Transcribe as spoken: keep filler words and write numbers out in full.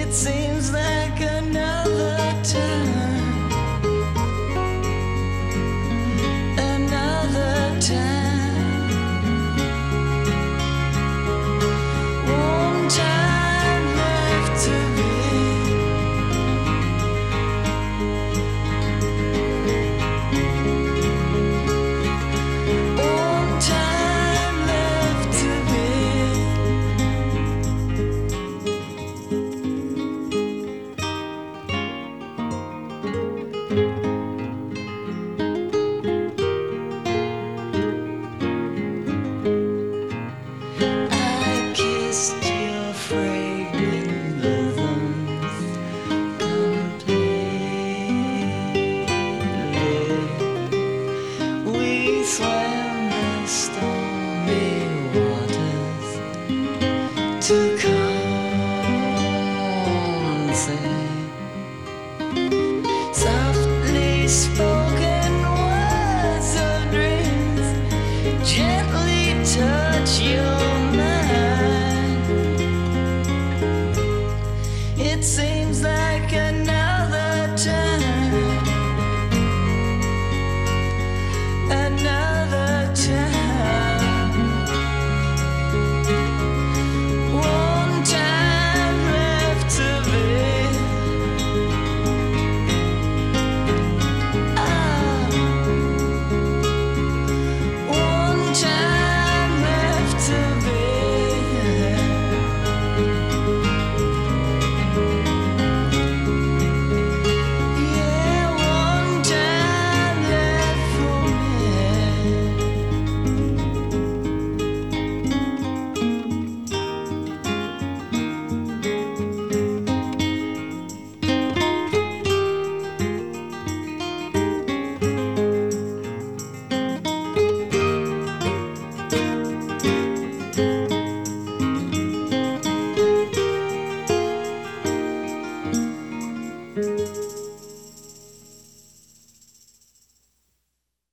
seems like another time, another time. One time left to One time left to I kissed your fragrant bosoms completely. We swam the stormy waters to consent. Softly spoken words of dreams gently touch your mind. It seems like a